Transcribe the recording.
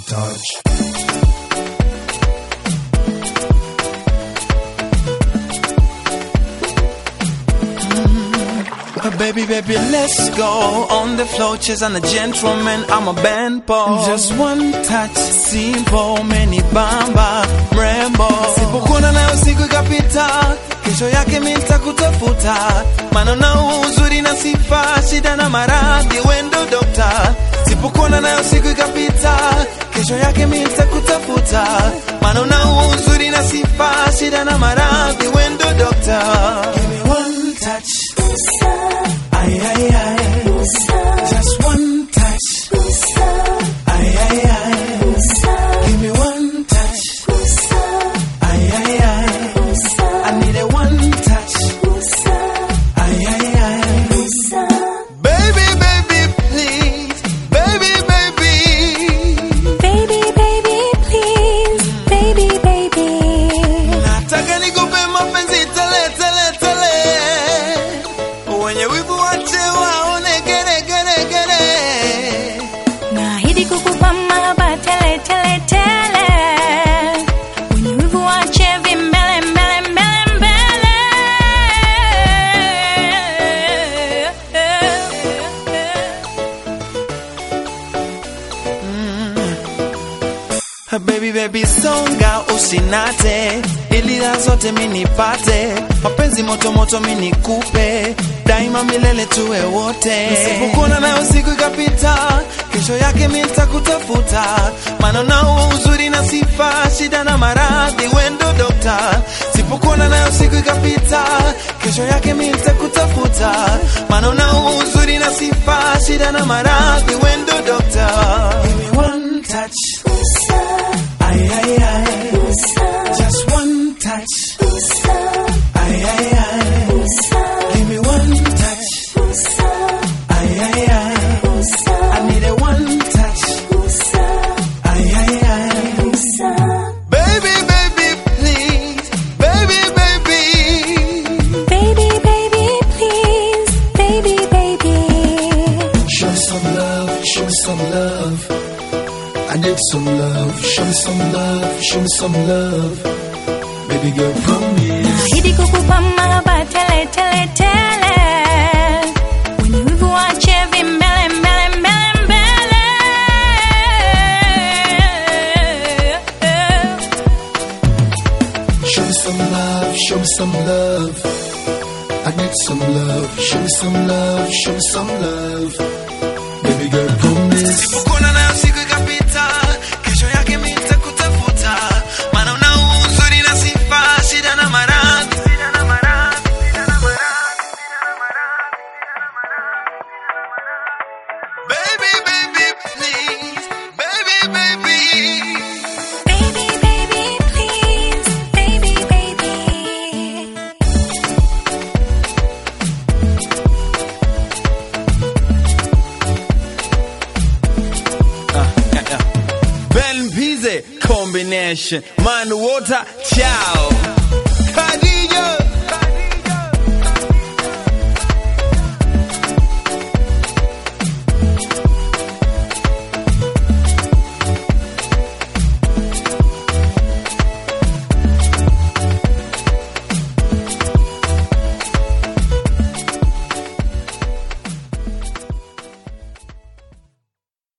touch. Baby, baby, let's go on the floor, chase and a gentleman, I'm a band boy. Just one touch, simple, many bamba, mrembo. Sipokuna na usiku ikapita, kesho yake mimi nitakutafuta. Maana na uzuri na sifa, shida na maradhi, wendo doctor. Sipokuna na usiku ikapita, kesho yake mimi nitakutafuta. Maana na uzuri na sifa, shida na maradhi, wendo doctor. Give me one touch. Ay, ay, ay. Just one touch. Ay, ay, ay. Give me one touch. Ay, ay, ay. I need a one touch. Ay, ay, ay. Baby, baby, please. Baby, baby. Baby, baby, please. Baby, baby. Nataka nikupe mapenzi tele, tele, tele. Wenye wivu wache waone gere, gere, gere. Naahidi kukupa mahaba tele, tele, tele. Wenye wivu wache vimbele, mbele, mbele, mbele. Baby, baby, songa usinate, ili raha zote mimi nipate. Mapenzi moto moto mimi nikupe, daima milele tuwe wote. Sipokuna na usiku ikapita, kesho yake mimi nitakutafuta. Maana na uzuri na sifa, shida na maradhi, wendo doctor. Sipokuna na usiku ikapita, kesho yake mimi nitakutafuta. Maana na uzuri na sifa, shida na maradhi, wendo doctor. Give me one touch. Ay, ay, ay. Just one touch. Ay, ay, ay. Give me one touch. Ay, ay, ay. I need a one touch. Ay, ay, ay. Baby, baby, please. Baby, baby. Baby, baby, please. Baby, baby. Show me some love, show me some love. I need some love, show me some love, show me some love. Baby girl, promise. Naahidi kukupa mahaba tele, tele, tele. Wenye wivu wache vimbele, mbele, mbele, mbele. Show me some love, show me some love. I need some love, show me some love, show me some love. Baby girl, promise. Sipokuna na usiku ikapita, kesho yake mimi nitakutafuta. Maana una uzuri na sifa, shida na maradhi. Baby, baby, please. Baby, baby. Baby, baby, please. Baby, baby. Ben Pizze combination. Man, water, ciao.